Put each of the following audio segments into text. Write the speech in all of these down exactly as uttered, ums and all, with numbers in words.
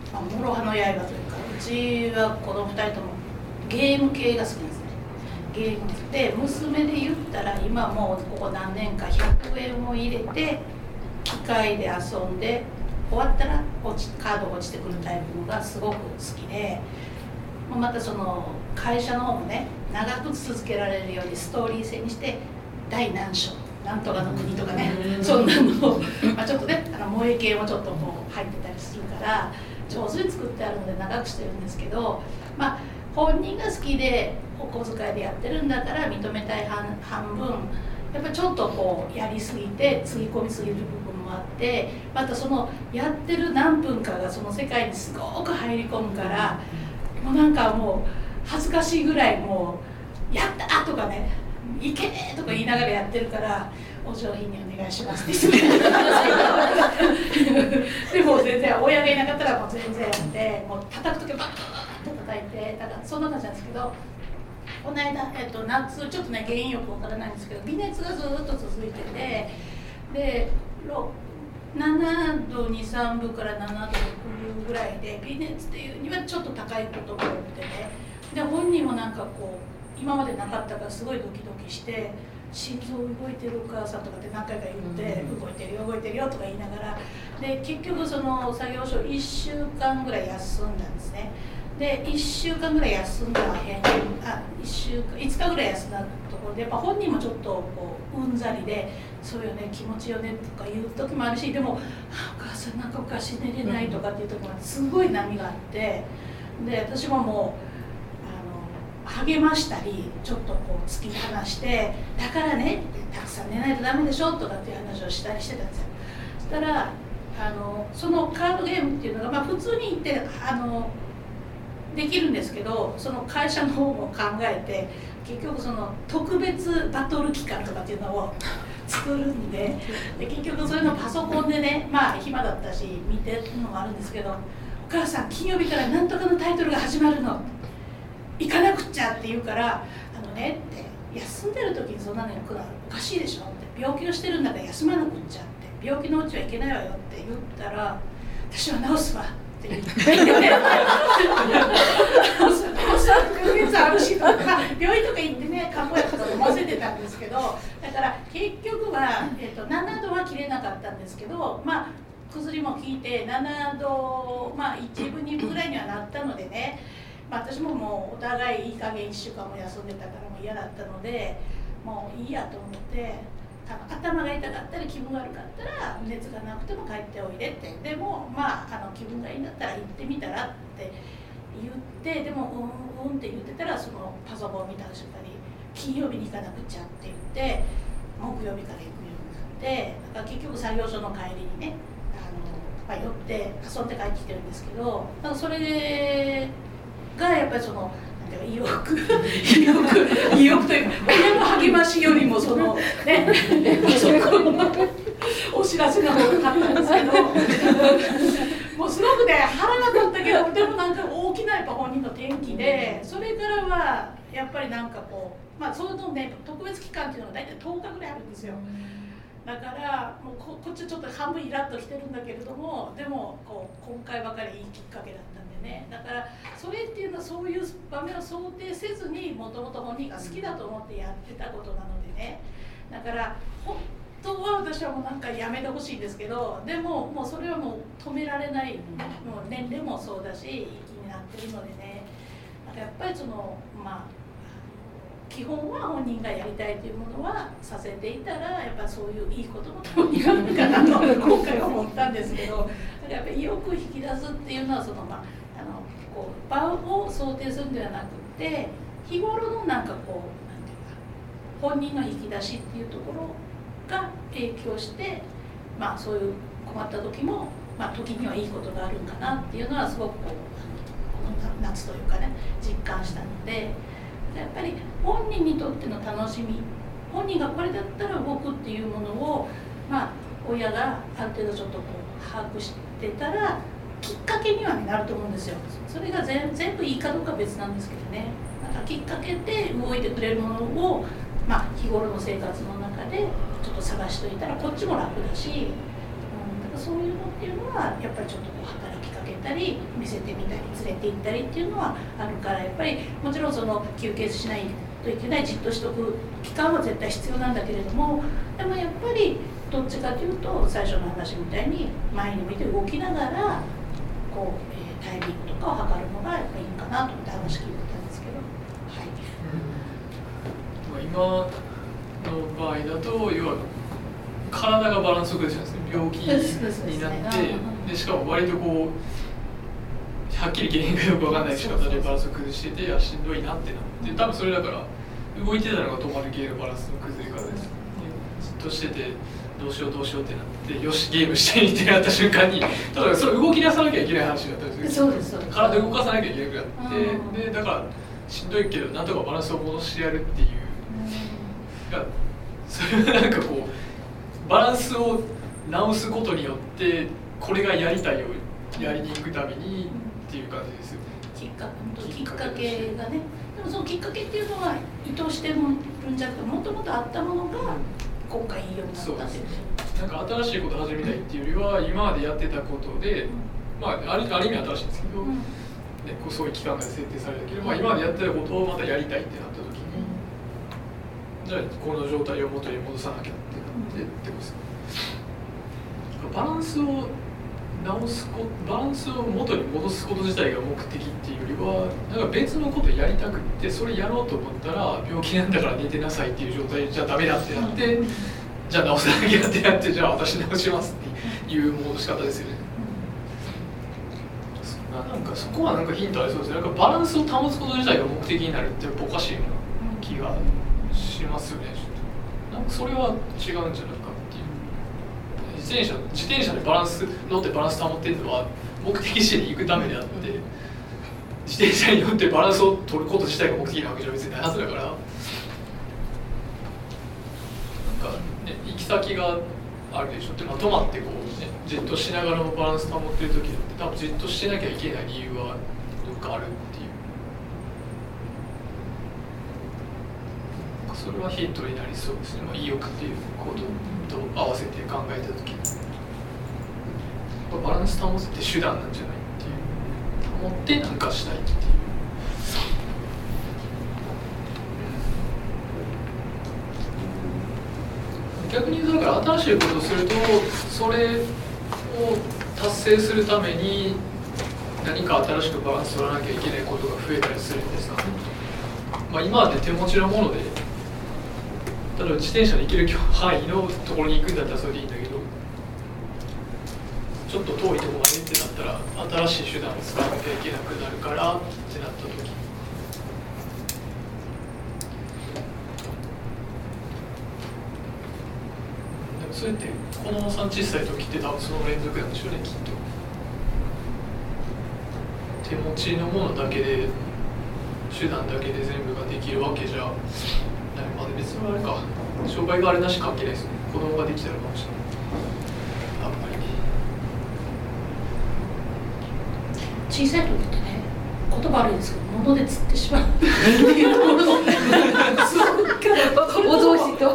まあ、諸刃の刃というか、うちは子供ふたりともゲーム系が好きなんですね。ゲームで娘で言ったら今もうここ何年かひゃくえんを入れて機械で遊んで終わったら落ちカードが落ちてくるタイプのがすごく好きで、またその会社の方もね長く続けられるようにストーリー性にして第何章なんとかの国とかね、そんなのを、まあ、ちょっとねあの萌え系もちょっとこう入ってたりするから上手に作ってあるので長くしてるんですけど、まあ本人が好きでお小遣いでやってるんだから認めたい 半, 半分やっぱちょっとこうやりすぎてつぎ込みすぎる部分もあって、またそのやってる何分かがその世界にすごく入り込むからもうなんかもう恥ずかしいぐらいもうやったとかねいけねとか言いながらやってるからお上品にお願いしますって言ってでも全然親がいなかったらもう全然やってもう叩くときバーッと叩いてだからそんな感じなんですけど、この間、えっと、夏ちょっとね原因よくわからないんですけど微熱がずっと続いててでななどに、さんぶからななど、ろくぶぐらいで微熱っていうにはちょっと高いことが多くてね、で本人もなんかこう今までなかったからすごいドキドキして心臓動いてるお母さんとかって何回か言って動いてるよ動いてるよとか言いながらで結局その作業所いっしゅうかんぐらい休んだんですね。でいっしゅうかんぐらい休んだ辺あいっしゅうかんいつかぐらい休んだところでやっぱ本人もちょっとこううんざりでそうよね気持ちよねとか言う時もあるしでもお母さんなんかおかしい寝れないとかっていう時もすごい波があってで私ももう励ましたりちょっとこう突き放してだからねたくさん寝ないとダメでしょとかっていう話をしたりしてたんですよ。そしたらあのそのカードゲームっていうのが、まあ、普通に言ってあのできるんですけどその会社の方も考えて結局その特別バトル期間とかっていうのを作るんで、で結局そういうのパソコンでねまあ暇だったし見てるのもあるんですけどお母さん金曜日からなんとかのタイトルが始まるの行かなくっちゃって言うからあのねって休んでる時にそんなのやるのおかしいでしょって病気をしてるんだから休まなくっちゃって病気のうちはいけないわよって言ったら私は治すわって言ってさんかげつあるしとか病院とか行ってね看護薬とか飲ませてたんですけどだから結局は、えー、とななどは切れなかったんですけどまあ薬も効いてななどまあいちぶにぶぐらいにはなったのでね私ももうお互いいい加減いっしゅうかんも休んでたからもう嫌だったのでもういいやと思ってあの頭が痛かったり気分が悪かったら熱がなくても帰っておいでってでもまああの気分がいいんだったら行ってみたらって言ってでもうんうんって言ってたらそのパソコンを見た瞬間に金曜日に行かなくちゃって言って木曜日から行くようになってだから結局作業所の帰りにねあの、まあ、寄って遊んで帰ってきてるんですけどだからそれでがやっぱりその意欲意欲意欲というか親の励ましよりもそのねそこのお知らせの方が勝ったんですけどもうすごくね腹が立ったけどでもなんか大きなやっぱ本人の転機でそれからはやっぱりなんかこうまあそのね特別期間っていうのが大体とおかぐらいあるんですよ。だからもう こ, こっちちょっと半分イラッときてるんだけれどもでもこう今回ばかりいいきっかけだったんでねだからそれっていうのはそういう場面を想定せずにもともと本人が好きだと思ってやってたことなのでねだから本当は私はもうなんかやめてほしいんですけどでももうそれはもう止められないもう年齢もそうだし気になってるのでねなんかやっぱりそのまあ基本は本人がやりたいというものはさせていたらやっぱそういういいこともたまにあるかなと今回は思ったんですけどやっぱり意欲を引き出すっていうのはその、まあ、あのこう場を想定するんではなくて日頃のなんかこうなんていうか本人の引き出しっていうところが影響して、まあ、そういう困った時も、まあ、時にはいいことがあるんかなっていうのはすごくこうこの夏というかね実感したので。やっぱり本人にとっての楽しみ本人がこれだったら動くっていうものを、まあ、親がある程度ちょっとこう把握してたらきっかけにはなると思うんですよ。それが 全, 全部いいかどうかは別なんですけどねなんかきっかけで動いてくれるものを、まあ、日頃の生活の中でちょっと探しておいたらこっちも楽だし、うん、だからそういうのっっていうのはやっぱりちょっとこう働きかけたり見せてみたり連れて行ったりっていうのはあるから、やっぱりもちろんその休憩しないといけない、じっとしとく期間は絶対必要なんだけれども、でもやっぱりどっちかというと最初の話みたいに前に向いて動きながらこう、えー、タイミングとかを測るのがやっぱりいいかなと思って話聞いてたんですけど、はい。 うん、今の場合だと要は体がバランスを崩してるんですね。病気になって、でしかも割とこうはっきり原因がよく分かんない仕方でバランスを崩してて、あしんどいなってなって、多分それだから動いてたのが止まる系のバランスの崩れ方です。ずっとしててどうしようどうしようってなって、よしゲームしてみってなった瞬間に、ただそれ動き出さなきゃいけない話だったんですよ。 そうですそうです。 体動かさなきゃいけなくなって、でだからしんどいけどなんとかバランスを戻してやるっていう、がそれはなんかこうバランスを直すことによってこれがやりたいをやりに行くためにっていう感じですよね。 きっかけ、きっかけがね。でもそのきっかけっていうのは意図してるんじゃなくて、もともとあったものが今回いいようになったっていう。 なんか新しいこと始めたいっていうよりは今までやってたことで、まああるある意味新しいんですけど、ね、こうそういう期間が設定されたけど、まあ、今までやってたことをまたやりたいってなった時に、じゃあこの状態を元に戻さなきゃってなってってことです。バランスを直すこバランスを元に戻すこと自体が目的っていうよりは、なんか別のことやりたくって、それやろうと思ったら病気なんだから寝てなさいっていう状態じゃダメだってなって、じゃあ直さなきゃってなって、じゃあ私直しますっていう戻し方ですよね。なんかそこはなんかヒントありそうですね。なんかバランスを保つこと自体が目的になるってやっぱおかしいような気がしますよね。なんかそれは違うんじゃないかっていう。自転車自転車でバランス乗ってバランス保ってるのは目的地に行くためであって、自転車に乗ってバランスを取ること自体が目的なわけじゃ別にないはずだから、なんかね行き先があるでしょって、まあ、止まってこう、ね、じっとしながらもバランス保ってる時だって多分じっとしてなきゃいけない理由はどっかあるっていう、それはヒントになりそうですね。まあ、意欲っていうことと合わせて考えた時にバランス保つって手段なんじゃないっていう、保ってなんかしたいっていう。逆にだから新しいことをするとそれを達成するために何か新しくバランス取らなきゃいけないことが増えたりするんですが、まあ、今まで手持ちのもので例えば自転車で行ける範囲のところに行くんだったらそれでいいんだけど、ちょっと遠いところまでってなったら新しい手段を使わなきゃいけなくなるからってなった時、それって子供さん小さい時って多分その連続なんでしょうね、きっと。手持ちのものだけで手段だけで全部ができるわけじゃない。まあ別にあれか、障害があれなし関係ないですね。子供ができたらかもしれない。あんまり小さい時ってね、言葉悪いですけど物で釣ってしまうっていうところをお通しと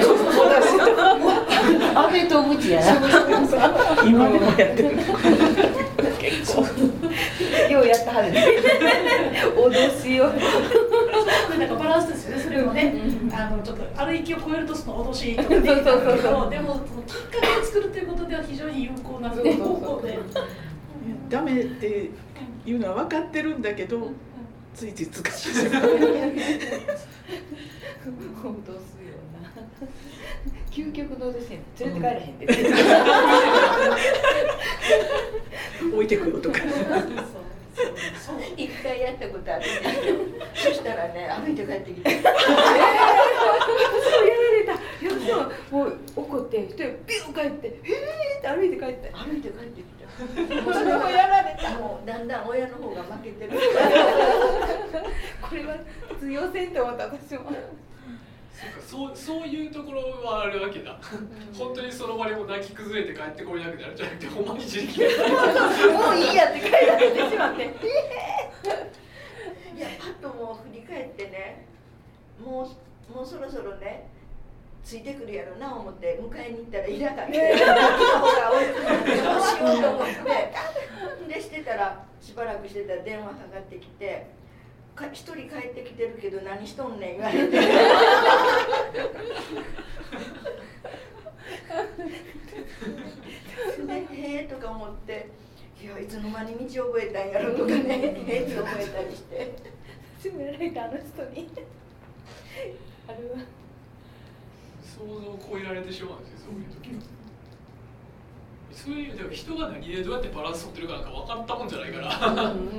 飴とムチやな。 今でもやってる。 結構ようやったはるね。脅しを。 なんかバランスですよね。それもね、あのちょっとある域を超えるとその脅しとかできたんだけど、でもきっかけを作るということでは非常に有効な方法で。 ダメっていうのは分かってるんだけど、ついつい使ってしまう。 脅すような。究極の脅しに連れて帰らへんって。 置いてくよとか。 一回やったことあるんですよ。そしたらね、歩いて帰ってきて。そうやられた。よそもう怒って一人ピュー帰って、へえって歩いて帰って歩いて帰ってきた。もうそれもやられた。もうだんだん親の方が負けてる。これは通用せんと思った私も。 そうか、そう、そういうところはあるわけだ。うん、本当にその場でも泣き崩れて帰ってこれなくなるんじゃなくて、ほんまに自力でもういいやって帰られてしまって。いや、パッともう振り返ってね、もうもうそろそろねついてくるやろな思って迎えに行ったらいなかった。ほら、おいしようようと思ってでしてたらしばらくしてたら電話かかってきて「か一人帰ってきてるけど何しとんねん」言われて。でへえとか思って「いやいつの間に道覚えたんやろ」とかね「へえ」って覚えたりして責められたあの人にあれは想像を超えられてしまうんですよ、そういう時は。そういうでも人が何でどうやってバランス取ってるかなんか分かったもんじゃないからそうですね。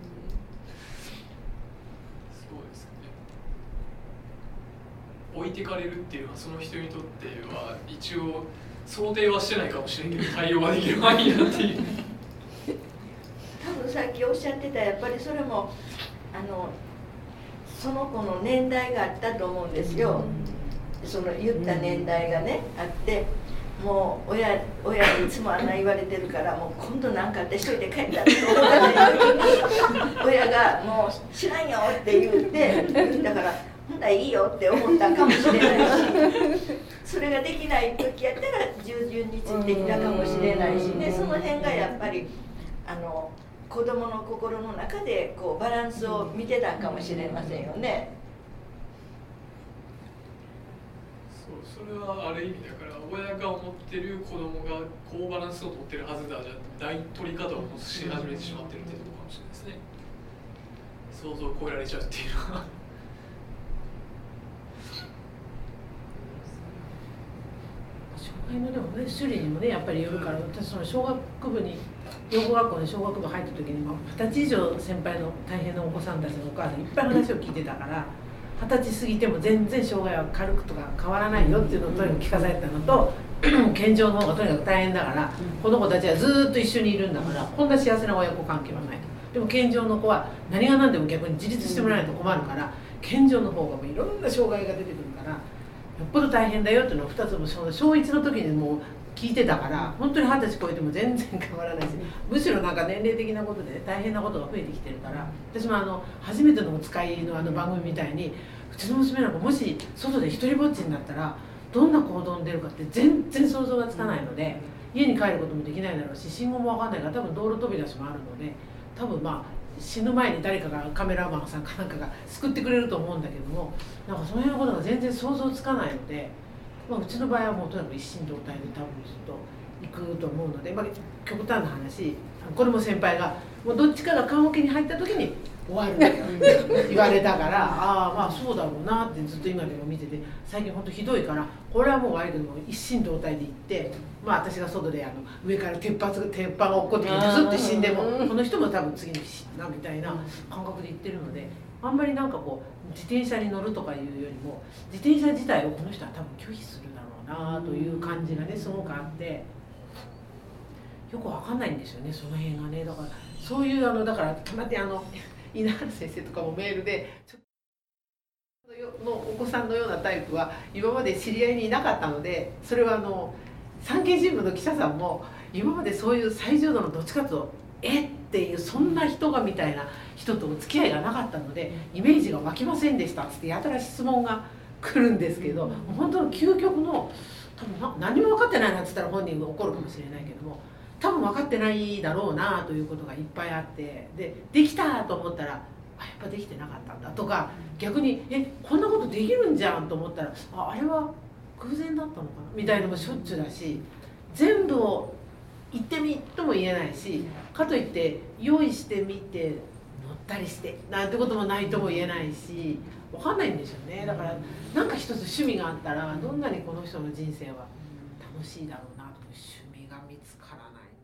置いてかれるっていうのはその人にとっては一応想定はしてないかもしれないけど対応ができる範囲だっていう多分さっきおっしゃってたやっぱりそれもあのその子の年代があったと思うんですよ。その言った年代がねあってもう親親にいつもあんな言われてるからもう今度なんかあって一人で帰ったって思わない時に親がもう知らんよって言って言ったからほんだらいいよって思ったかもしれないしそれができない時やったら従順についてきたかもしれないしねその辺がやっぱりあの子供の心の中でこうバランスを見てたかもしれませんよね。 そうそれはある意味だから親が思ってる子供がこうバランスを取ってるはずだじゃ大取り方をし始めてしまってるっていうところかもしれないですね。想像を超えられちゃうっていうのは障害のでもね種類にもねやっぱりよるから私その小学部に養護学校に小学部入った時にも二十歳以上先輩の大変なお子さんたちのお母さんいっぱい話を聞いてたから二十歳過ぎても全然障害は軽くとか変わらないよっていうのをとにかく聞かされたのと健常の方がとにかく大変だからこの子たちはずっと一緒にいるんだからこんな幸せな親子関係はないと。でも健常の子は何が何でも逆に自立してもらわないと困るから健常の方がもういろんな障害が出てくるからよっぽど大変だよっていうのをふたつも小いちの時にもう聞いてたから本当に二十歳超えても全然変わらないしむしろなんか年齢的なことで大変なことが増えてきてるから私もあの初めてのお使いのあの番組みたいにうちの娘なんかもし外で一人ぼっちになったらどんな行動に出るかって全然想像がつかないので家に帰ることもできないだろうし信号も分かんないから多分道路飛び出しもあるので多分まあ死ぬ前に誰かがカメラマンさんかなんかが救ってくれると思うんだけどもなんかその辺のことが全然想像つかないので、まあ、うちの場合はもうとにかく一心同体で多分ずっと行くと思うので、まあ、極端な話これも先輩がもうどっちかが棺桶に入った時に終わるって言われたからああまあそうだろうなってずっと今でも見てて最近本当ひどいからこれはもう悪いけども一心同体で行ってまあ私が外であの上から鉄板鉄板が落っこってきてずっと死んでもこの人も多分次の日死んだみたいな感覚で行ってるのであんまりなんかこう自転車に乗るとかいうよりも自転車自体をこの人は多分拒否するだろうなという感じがねすごくあってよくわかんないんですよねその辺がねだからそういうあのだからたまにあの稲原先生とかもメールでのお子さんのようなタイプは今まで知り合いにいなかったのでそれはあの産経新聞の記者さんも今までそういう最重度のどっちかというとえっていうそんな人がみたいな人とお付き合いがなかったのでイメージが湧きませんでしたっつってやたら質問が来るんですけど本当の究極の多分何も分かってないなっつったら本人が怒るかもしれないけども多分分かってないだろうなということがいっぱいあってでできたと思ったらあやっぱできてなかったんだとか逆にえこんなことできるんじゃんと思ったらああれは偶然だったのかなみたいなのもしょっちゅうだし全部を言ってみとも言えないしかといって用意してみて乗ったりしてなんてこともないとも言えないし分かんないんですよねだからなんか一つ趣味があったらどんなにこの人の人生は楽しいだろうなと趣味が見つからない。